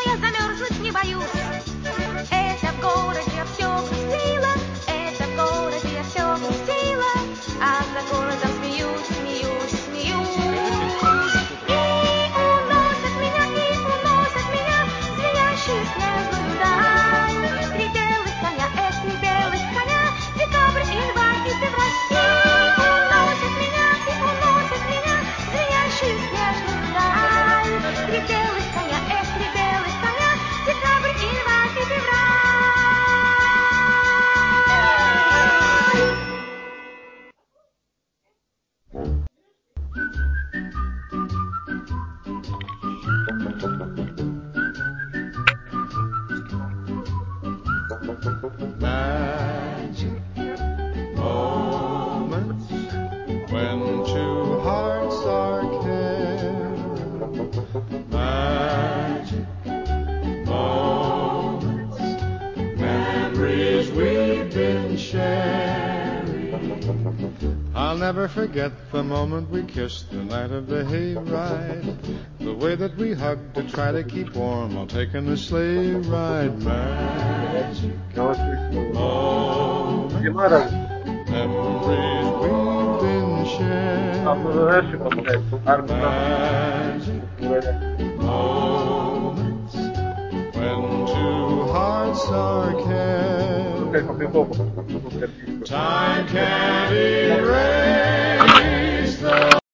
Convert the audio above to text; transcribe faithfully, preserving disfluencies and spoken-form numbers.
я замерзнуть не боюсь. Это в городе все красиво, это в городе я все красиво, а за городом смеюсь, смеюсь, смеюсь. И уносят меня, и уносят меня звенящие снежную даль. Три белых коня, эх, три белых коня, декабрь, январь и февраль. И уносят меня, и уносят меня звенящие снежную даль. Три белых коня, эх, три белых коня, декабрь, январь и февраль. Magic moments when two hearts are caring. Magic moments, memories we've been sharing. I'll never forget the moment we kissed the night of the hayride. The way that we hugged to try to keep warm while taking the sleigh ride. Magic moments, memories we've been sharing. Magic moments when two hearts are caring. Time can't erase